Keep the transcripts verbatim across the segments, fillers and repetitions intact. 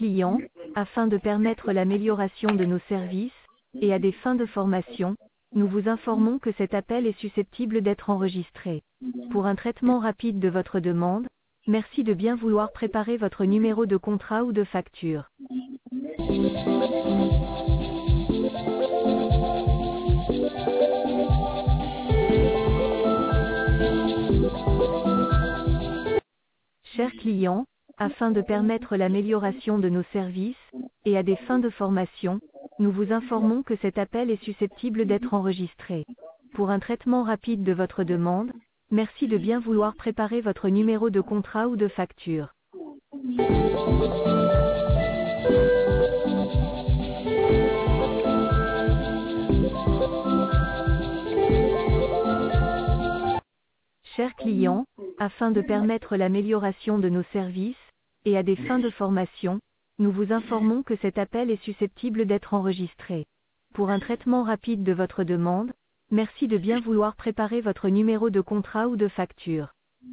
client, afin de permettre l'amélioration de nos services, et à des fins de formation, nous vous informons que cet appel est susceptible d'être enregistré. Pour un traitement rapide de votre demande, merci de bien vouloir préparer votre numéro de contrat ou de facture. Chers clients, afin de permettre l'amélioration de nos services, et à des fins de formation, nous vous informons que cet appel est susceptible d'être enregistré. Pour un traitement rapide de votre demande, merci de bien vouloir préparer votre numéro de contrat ou de facture. Chers clients, afin de permettre l'amélioration de nos services, et à des fins de formation, nous vous informons que cet appel est susceptible d'être enregistré. Pour un traitement rapide de votre demande, merci de bien vouloir préparer votre numéro de contrat ou de facture.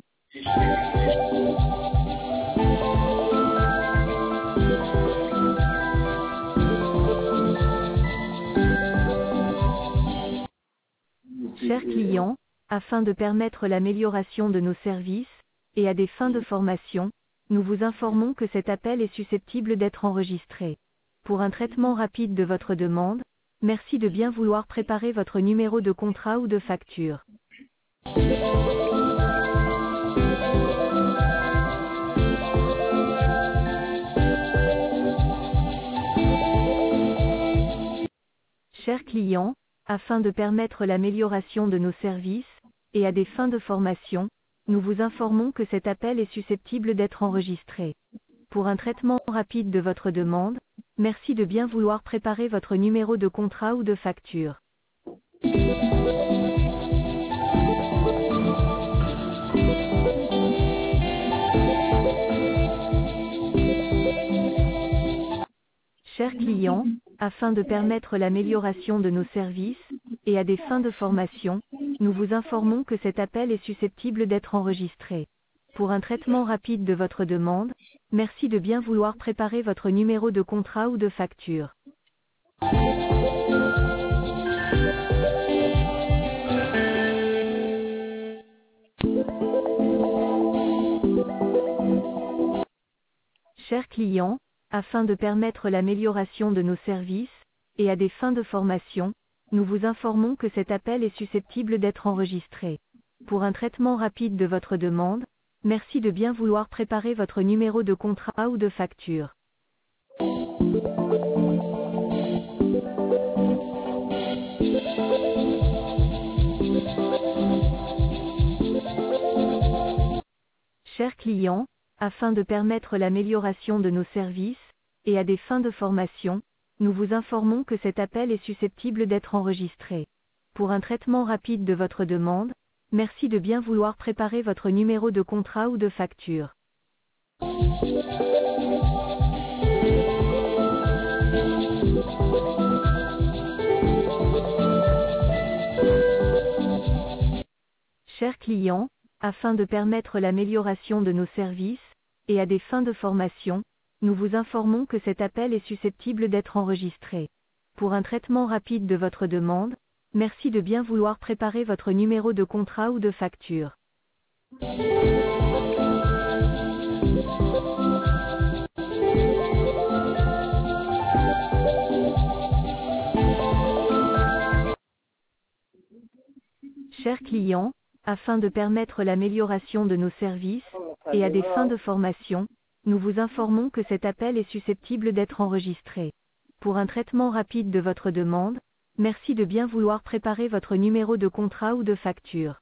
Chers clients, afin de permettre l'amélioration de nos services, et à des fins de formation, nous vous informons que cet appel est susceptible d'être enregistré. Pour un traitement rapide de votre demande, merci de bien vouloir préparer votre numéro de contrat ou de facture. Chers clients, afin de permettre l'amélioration de nos services, et à des fins de formation, nous vous informons que cet appel est susceptible d'être enregistré. Pour un traitement rapide de votre demande, merci de bien vouloir préparer votre numéro de contrat ou de facture. Chers clients, afin de permettre l'amélioration de nos services, et à des fins de formation, nous vous informons que cet appel est susceptible d'être enregistré. Pour un traitement rapide de votre demande, merci de bien vouloir préparer votre numéro de contrat ou de facture. Chers clients, afin de permettre l'amélioration de nos services, et à des fins de formation, nous vous informons que cet appel est susceptible d'être enregistré. Pour un traitement rapide de votre demande, merci de bien vouloir préparer votre numéro de contrat ou de facture. Chers clients, afin de permettre l'amélioration de nos services, et à des fins de formation, nous vous informons que cet appel est susceptible d'être enregistré. Pour un traitement rapide de votre demande, merci de bien vouloir préparer votre numéro de contrat ou de facture. Chers clients, afin de permettre l'amélioration de nos services, et à des fins de formation, nous vous informons que cet appel est susceptible d'être enregistré. Pour un traitement rapide de votre demande, merci de bien vouloir préparer votre numéro de contrat ou de facture. Chers clients, afin de permettre l'amélioration de nos services, et à des fins de formation, nous vous informons que cet appel est susceptible d'être enregistré. Pour un traitement rapide de votre demande, merci de bien vouloir préparer votre numéro de contrat ou de facture.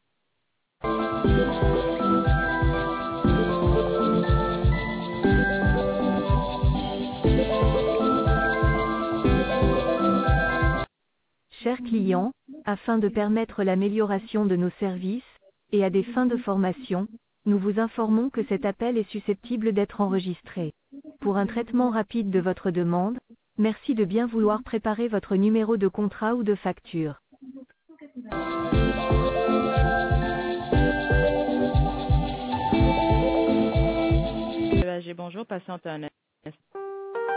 Chers clients, afin de permettre l'amélioration de nos services, et à des fins de formation, nous vous informons que cet appel est susceptible d'être enregistré. Pour un traitement rapide de votre demande, merci de bien vouloir préparer votre numéro de contrat ou de facture. Bonjour, patiente un instant.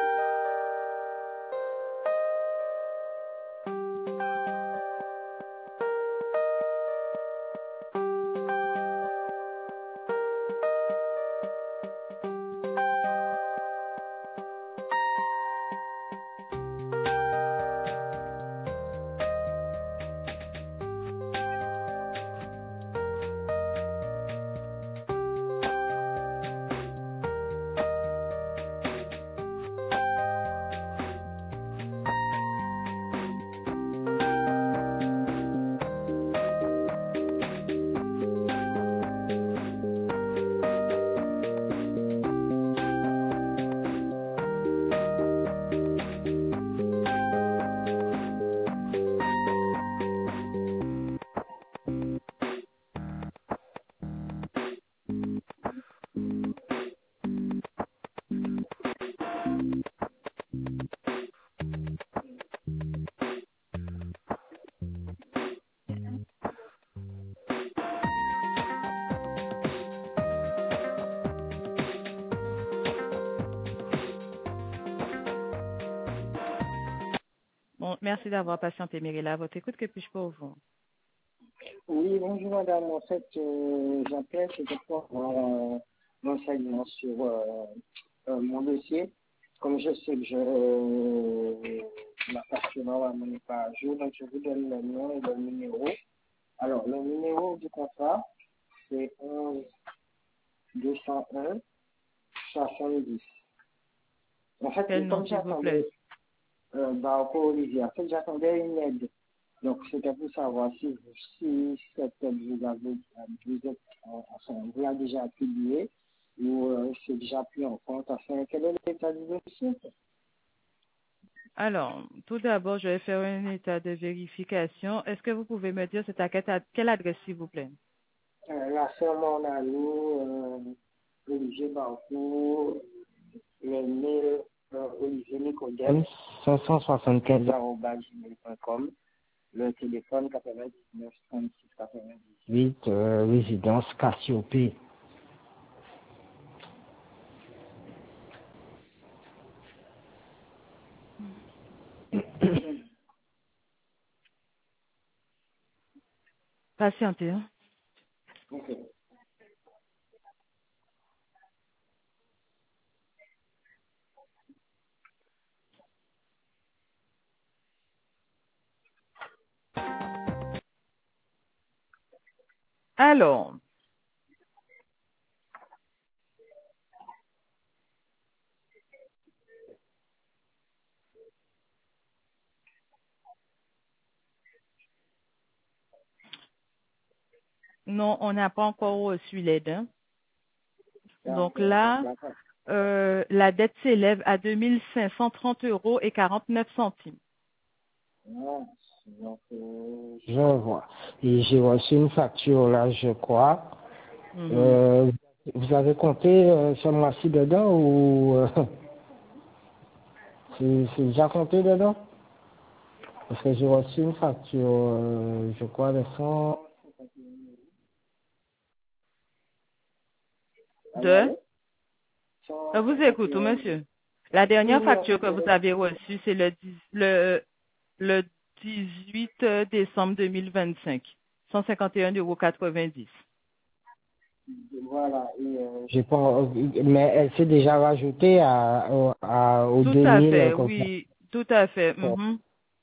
Merci d'avoir patienté, Mirella. Votre écoute, que puis-je pour vous? Oui, bonjour madame. En fait, euh, j'appelle, c'était pour avoir un renseignement sur euh, euh, mon dossier. Comme je sais que je, euh, ma facture normalement n'est pas à jour, donc je vous donne le nom et le numéro. Alors, le numéro du contrat, c'est onze deux cent un soixante-dix. En fait, Quel nom, comme s'il vous plaît? j'attendais, euh, bah, encore Olivier, en fait, j'attendais une aide. Donc, c'était pour savoir si, vous- si cette aide vous avez, vous êtes, euh, enfin, vous l'avez déjà attribuée ou euh, c'est déjà pris en compte. Enfin, quel est l'état du dossier? Alors, tout d'abord, je vais faire un état de vérification. Est-ce que vous pouvez me dire c'est à quelle, quelle adresse, s'il vous plaît? Euh, la ferme en allô, euh, Olivier Barcourt, le mail euh, Olivier Nicodème, cinq cent soixante-quinze arobase gmail point com, le téléphone quatre-vingt-dix-neuf trente-six quatre-vingt-dix-huit, euh, résidence Cassiopée. Patientez. Hein? Ok. Alors, non, on n'a pas encore reçu l'aide. Hein? Donc D'accord, là, d'accord. euh, la dette s'élève à deux mille cinq cent trente euros et quarante-neuf centimes. Ah, donc, euh, je vois. Et j'ai reçu une facture là, je crois. Mhm. Euh, vous avez compté euh, ce mois-ci dedans ou euh, c'est c'est déjà compté dedans? Parce que j'ai reçu une facture, euh, je crois, de cent... Allô, De? allô? Je vous écoute, cent cinquante et un. monsieur. La Oui, dernière oui, en facture fait, que vous euh, avez reçue, c'est le, dix- le, le dix-huit décembre deux mille vingt-cinq. cent cinquante et un euros quatre-vingt-dix. voilà. Et, euh, j'ai pas, mais elle s'est déjà rajoutée à, au- à, aux Tout à deux mille fait, comme ça. oui, tout à fait. Bon. Mhm.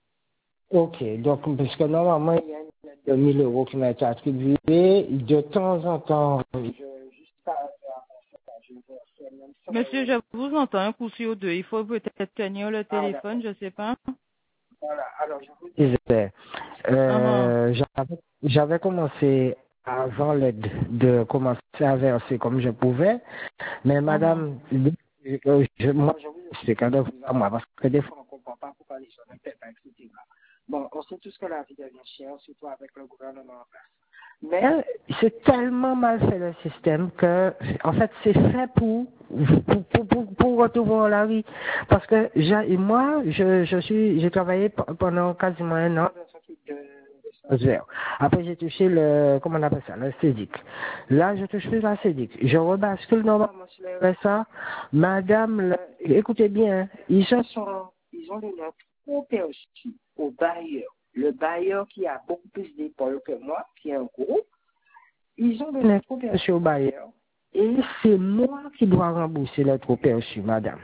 Ok, donc parce que normalement il y a une aide de mille euros qui m'a été attribuée. De temps en temps, je, juste par rapport à ça, je vais même cent Monsieur, euros. je vous entends un coup sur deux. Il faut peut-être tenir le Ah, téléphone, d'accord. je sais pas. Voilà, alors je vous disais, Mhm. euh, j'avais j'avais commencé avant l'aide de commencer à verser comme je pouvais, mais Mhm. madame, je, je- moi je vous explique hein, de vous à moi, parce que des fois on ne comprend pas pourquoi les gens ne paient pas, et cetera. Bon, on sait tous que la vie devient chère, surtout avec le gouvernement en place. Mais c'est tellement mal fait le système que, en fait, c'est fait pour, pour, pour, pour, pour retrouver la vie. Parce que j'ai- moi, je, je suis, j'ai travaillé p- pendant quasiment un an dans ce type de, de stagiaire. Après, j'ai touché le, comment on appelle ça, le CEDIC. Là, je touche plus la CEDIC. Je rebascule normalement sur le R S A. Madame, le- écoutez bien, ils se sont, ils ont donné un trop perçu au bailleur. Le bailleur qui a beaucoup plus d'épaules que moi, qui est un gros, ils ont donné un trop perçu au bailleur. Et c'est moi qui dois rembourser le trop perçu, madame.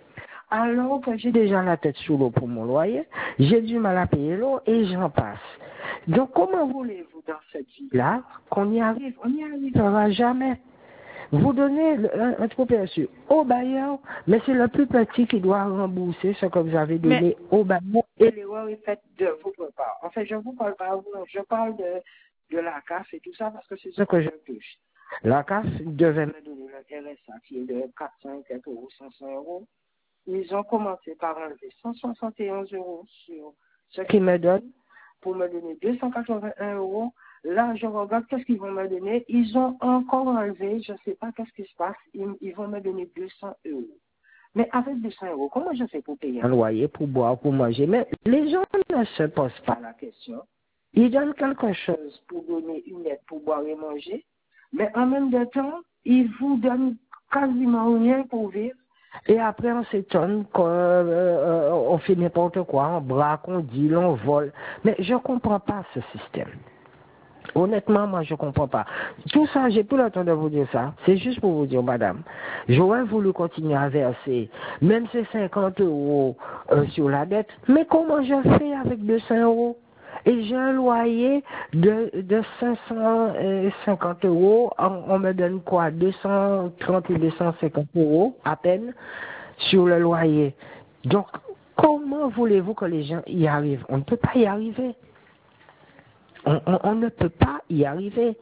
Alors que j'ai déjà la tête sous l'eau pour mon loyer, j'ai du mal à payer l'eau et j'en passe. Donc comment voulez-vous dans cette vie-là qu'on y arrive? On n'y arrivera jamais. Vous donnez le- un, un trop perçu au bailleur, mais c'est le plus petit qui doit rembourser ce que vous avez Mais, donné au bailleur et l'erreur est faite de votre part. En fait, je ne vous parle pas, à vous, je parle de, de la C A F et tout ça parce que c'est ce que je touche. La C A F devait me donner le R S A qui est de quatre cents euros, cinq cents euros. Ils ont commencé par enlever cent soixante et onze euros sur ce qu'ils me donnent pour me donner deux cent quatre-vingt-un euros. Là, je regarde qu'est-ce qu'ils vont me donner. Ils ont encore enlevé, je ne sais pas qu'est-ce qui se passe, ils, ils vont me donner deux cents euros. Mais avec deux cents euros, comment je fais pour payer un loyer, pour boire, pour manger? Mais les gens ne se posent pas la question. Ils donnent quelque chose pour donner une aide pour boire et manger, mais en même temps, ils vous donnent quasiment rien pour vivre. Et après, on s'étonne qu'on euh, on fait n'importe quoi, on braque, on dit, on vole. Mais je comprends pas ce système. Honnêtement, moi, je comprends pas. Tout ça, j'ai plus le temps de vous dire ça. C'est juste pour vous dire, madame, j'aurais voulu continuer à verser même ces cinquante euros euh, sur la dette. Mais comment je fais avec deux cents euros? Et j'ai un loyer de, de cinq cent cinquante euros. On, on me donne quoi? deux cent trente ou deux cent cinquante euros à peine sur le loyer. Donc, comment voulez-vous que les gens y arrivent? On ne peut pas y arriver. On, on, on ne peut pas y arriver.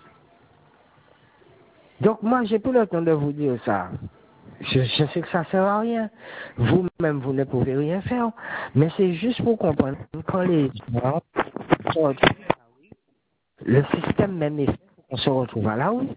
Donc moi, j'ai plus le temps de vous dire ça. Je, je sais que ça sert à rien. Vous-même, vous ne pouvez rien faire. Mais c'est juste pour comprendre quand les gens sont, le système même est fait pour qu'on se retrouve à la rue.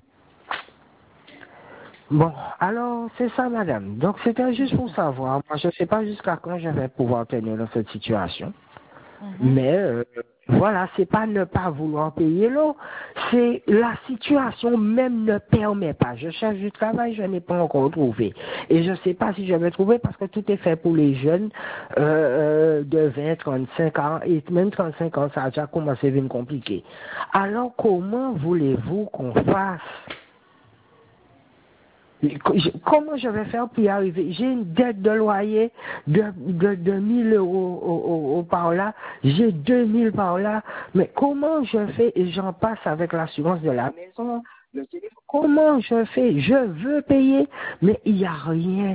Bon, alors c'est ça, madame. Donc c'était juste pour savoir. Moi, je ne sais pas jusqu'à quand je vais pouvoir tenir dans cette situation. Mm-hmm. Mais euh, voilà, c'est pas ne pas vouloir payer l'eau, c'est la situation même ne permet pas. Je cherche du travail, je n'ai pas encore trouvé. Et je ne sais pas si je vais trouver parce que tout est fait pour les jeunes euh, de vingt, trente-cinq ans, et même trente-cinq ans, ça a déjà commencé à devenir compliqué. Alors comment voulez-vous qu'on fasse? Comment je vais faire pour y arriver? J'ai une dette de loyer de, de, de mille euros au, au, au par là, j'ai deux mille par là, mais comment je fais? Et j'en passe avec l'assurance de la maison, le téléphone. Comment je fais? Je veux payer, mais il n'y a rien.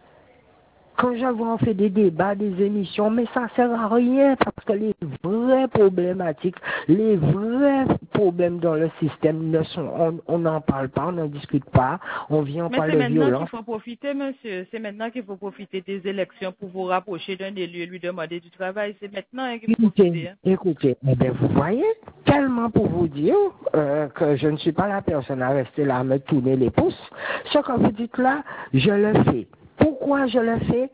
Quand je vois on fait des débats, des émissions, mais ça sert à rien parce que les vraies problématiques, les vrais problèmes dans le système ne sont, on n'en parle pas, on n'en discute pas, on vient, on mais parle de violence. Mais c'est maintenant qu'il faut profiter, monsieur, c'est maintenant qu'il faut profiter des élections pour vous rapprocher d'un élu et lui demander du travail, c'est maintenant qu'il faut profiter. Hein. Écoutez, eh bien, vous voyez, tellement pour vous dire euh, que je ne suis pas la personne à rester là à me tourner les pouces, ce que vous dites là, je le fais. Pourquoi je le fais?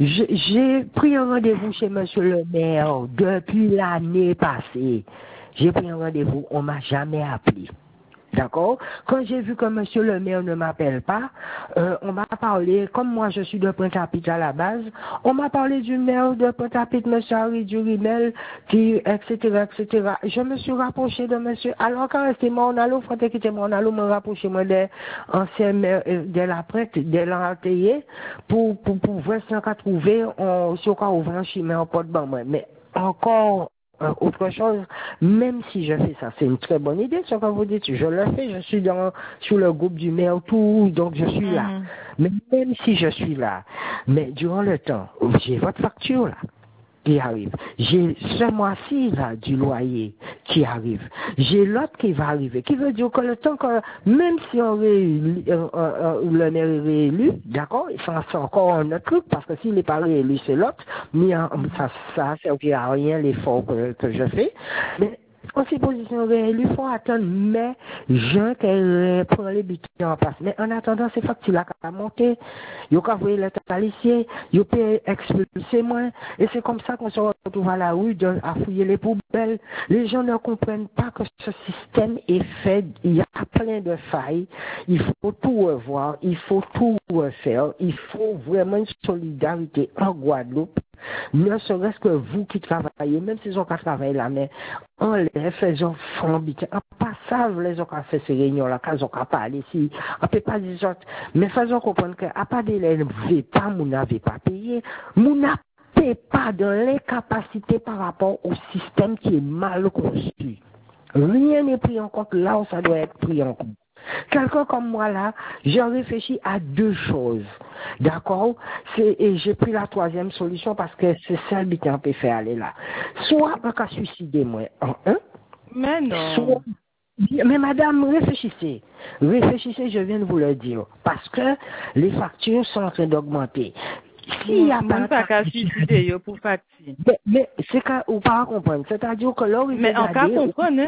J'ai pris un rendez-vous chez monsieur le maire depuis l'année passée. J'ai pris un rendez-vous, on m'a jamais appelé. D'accord? Quand j'ai vu que monsieur le maire ne m'appelle pas, euh, on m'a parlé, comme moi je suis de Pointe-à-Pitre à la base, on m'a parlé du maire de Pointe-à-Pitre, monsieur Harry Durimel, qui, et cetera, et cetera. Je me suis rapproché de monsieur, alors quand restait mon allo, faut quitter mon allo, me rapprocher moi des anciens maires, de la prête, de l'antayé, pour, pour, pour voir si on a trouvé, on, si on a ouvert un chemin en porte ban, mais encore, Euh, autre chose, même si je fais ça, c'est une très bonne idée, ce que vous dites, je le fais, je suis dans, sur le groupe du maire, tout, donc je suis là. Mm-hmm. Mais même si je suis là, mais durant le temps, j'ai votre facture là, qui arrive. J'ai ce mois-ci là, du loyer qui arrive. J'ai l'autre qui va arriver, qui veut dire que le temps que, même si on réélu, euh, euh, le maire est réélu, d'accord, c'est encore un autre truc, parce que s'il n'est pas réélu, c'est l'autre, mais euh, ça, ça servira à rien l'effort que, que je fais. Mais, en ces positions réélues, il faut attendre mai, juin, qu'elle prend les budgets en place. Mais en attendant, ces factures-là à monter, il faut envoyer les policiers, il faut expulser moins. Et c'est comme ça qu'on se retrouve à la rue de, à fouiller les poubelles. Les gens ne comprennent pas que ce système est fait, il y a plein de failles. Il faut tout revoir, il faut tout refaire. Il faut vraiment une solidarité en Guadeloupe. Ne serait-ce que vous qui travaillez, même si ils ont qu'à travailler là, mais on les faisant fambiter. En passage, les ont qu'à faire ces réunions-là, qu'ils ont qu'à parler ici. On ne peut pas dire ça. Mais faisons comprendre qu'à part des lèvres, vous n'avez pas payé, vous n'avez pas de l'incapacité par rapport au système qui est mal conçu. Rien n'est pris en compte là où ça doit être pris en compte. Quelqu'un comme moi là, j'ai réfléchi à deux choses. D'accord? Et j'ai pris la troisième solution parce que c'est celle qui peut faire aller là. Soit on va suicider moi en un. Mais non. Soit, mais madame, réfléchissez. Réfléchissez, je viens de vous le dire. Parce que les factures sont en train d'augmenter. S'il n'y a pas, pas qu'à suicider pour facture. Mais, mais c'est qu'on ne pas comprendre. C'est-à-dire que là, mais on peut comprendre, hein?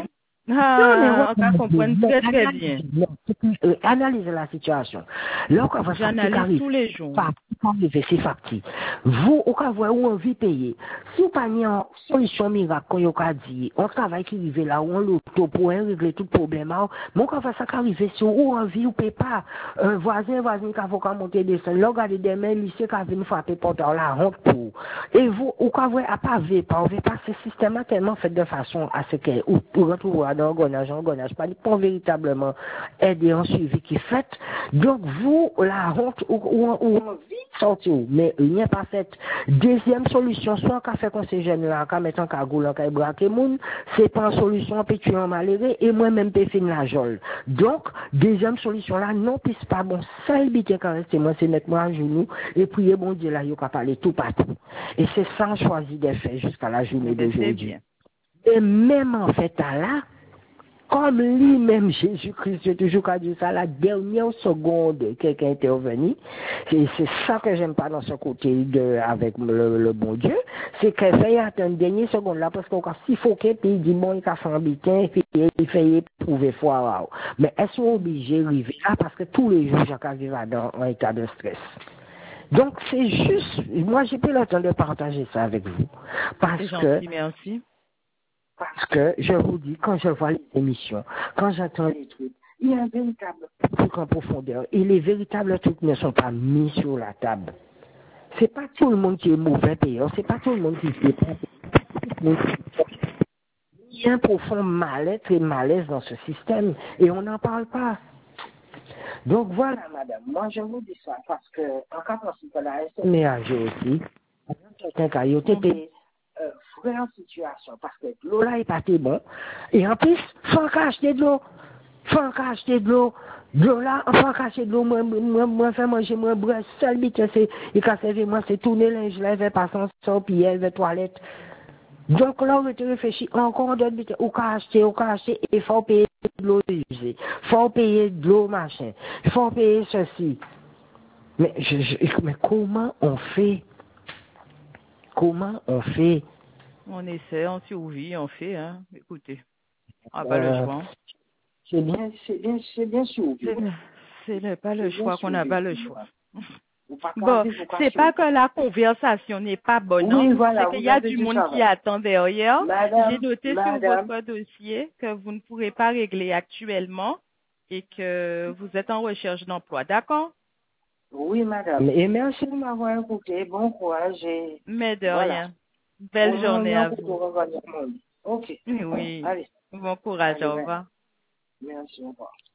Ah, on va comprendre très très bien. Analysez la situation. Là, on va J'analyse tous les jours. C'est facti. Vous, au cas où on envie payer, si vous pas une solution miracle, qu'on y a dit, on travaille qui arrive là, où on l'auto pour régler tout problème, mais on va ça arriver sur où envie ou paye pas, un voisin, voisin qui va monter des seuls, là, regardez des mains, lycée qui va venir frapper porteur la honte pour. Et vous, au cas où à pas ver, pas, on veut pas ce système tellement fait de façon à ce que, ou, ou retrouver dans l'engrenage, l'engrenage, pas pour véritablement aider en suivi qui fait. Donc, vous, la honte, ou, ou, ou envie sortir, mais rien pas fait. Deuxième solution, soit qu'a fait qu'on ces jeunes là, qu'a mettre en cagoule, qu'a braquer moun, c'est pas une solution, puis tu en malheureux, et moi-même, puis fin la jole. Donc, deuxième solution là, non, puis c'est pas bon, seul bité quand reste, moi, c'est mettre moi à genoux, et prier bon Dieu là, il a parler tout partout. Et c'est ça, choisi de faire jusqu'à la journée d'aujourd'hui. Et même en fait, là, comme lui-même, Jésus-Christ, j'ai toujours dit ça, la dernière seconde, quelqu'un était revenu. C'est ça que j'aime pas dans ce côté de, avec le, le bon Dieu. C'est qu'il fait attendre une dernière seconde là, parce qu'on a s'il faut qu'il puis il dit bon, il a fait un bitin, puis il fait prouver foi là. Mais est-ce qu'on est obligé d'arriver là, parce que tous les jours, j'ai vivre dans un état de stress. Donc, c'est juste, moi, j'ai pas le temps de partager ça avec vous. Parce c'est que, gentil, merci. Parce que, je vous dis, quand je vois les émissions, quand j'entends les trucs, il y a un véritable truc en profondeur. Et les véritables trucs ne sont pas mis sur la table. C'est pas tout le monde qui est mauvais payeur, c'est pas tout le monde qui est pas. Il y a un profond mal-être et malaise dans ce système, et on n'en parle pas. Donc voilà, madame, moi je vous dis ça, parce que, en cas de la S M A G aussi, quelqu'un qui a été payé, Euh, vraie situation parce que l'eau là est pas très bon et en plus faut acheter de l'eau faut acheter de l'eau de l'eau là faut acheter de l'eau moi moi moi faire manger moi boire seul bite c'est il a servi moi c'est tourner linge là vers passer sans puis elle vers toilette donc là on te réfléchit encore d'autres bite ou qu'à acheter ou qu'à acheter et faut payer de l'eau usée faut payer de l'eau machin faut payer ceci mais je, je, mais comment on fait? Comment on fait? On essaie, on survit, on fait, hein. Écoutez, on n'a pas euh, le choix. C'est bien, c'est bien, c'est bien sûr. C'est pas le choix qu'on n'a pas le choix. Bon, c'est pas que la conversation n'est pas bonne, oui, voilà, c'est qu'il y a du monde ça, qui attend derrière. J'ai noté madame, sur votre dossier que vous ne pourrez pas régler actuellement et que vous êtes en recherche d'emploi, d'accord? Oui, madame. Et merci de m'avoir écouté. Bon courage. Et... Mais de voilà. Rien. Belle bon, journée à vous. Ok. Oui. Allez. Bon courage. Allez, au revoir. Merci, au revoir.